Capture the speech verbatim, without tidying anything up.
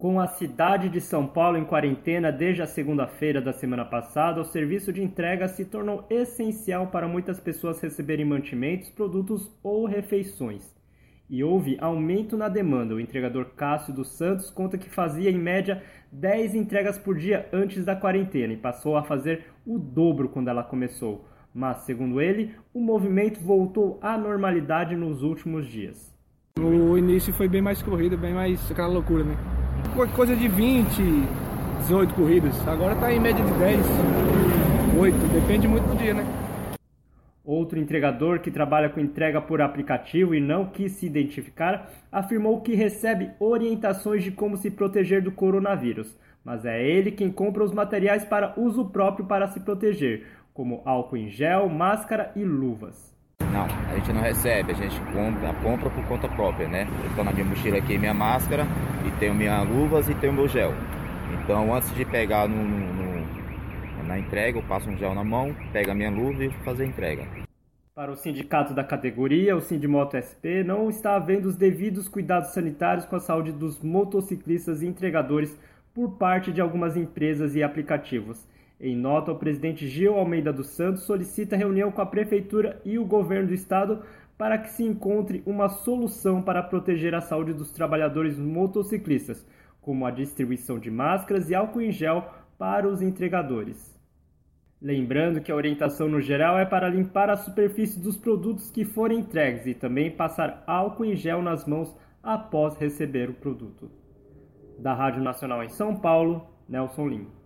Com a cidade de São Paulo em quarentena desde a segunda-feira da semana passada, o serviço de entrega se tornou essencial para muitas pessoas receberem mantimentos, produtos ou refeições. E houve aumento na demanda. O entregador Cássio dos Santos conta que fazia em média dez entregas por dia antes da quarentena e passou a fazer o dobro quando ela começou. Mas, segundo ele, o movimento voltou à normalidade nos últimos dias. O início foi bem mais corrida, bem mais aquela loucura, né? Coisa de vinte, dezoito corridas. Agora tá em média de dez, oito, depende muito do dia, né? Outro entregador que trabalha com entrega por aplicativo e não quis se identificar, afirmou que recebe orientações de como se proteger do coronavírus, mas é ele quem compra os materiais para uso próprio para se proteger, como álcool em gel, máscara e luvas. Não, a gente não recebe, a gente compra, compra por conta própria, né? Então na minha mochila aqui minha máscara, e tenho minhas luvas e tenho meu gel. Então antes de pegar no, no, na entrega, eu passo um gel na mão, pego a minha luva e vou fazer a entrega. Para o sindicato da categoria, o Sindimoto S P, não está havendo os devidos cuidados sanitários com a saúde dos motociclistas e entregadores por parte de algumas empresas e aplicativos. Em nota, o presidente Gil Almeida dos Santos solicita reunião com a Prefeitura e o governo do estado para que se encontre uma solução para proteger a saúde dos trabalhadores motociclistas, como a distribuição de máscaras e álcool em gel para os entregadores. Lembrando que a orientação no geral é para limpar a superfície dos produtos que forem entregues e também passar álcool em gel nas mãos após receber o produto. Da Rádio Nacional em São Paulo, Nelson Lima.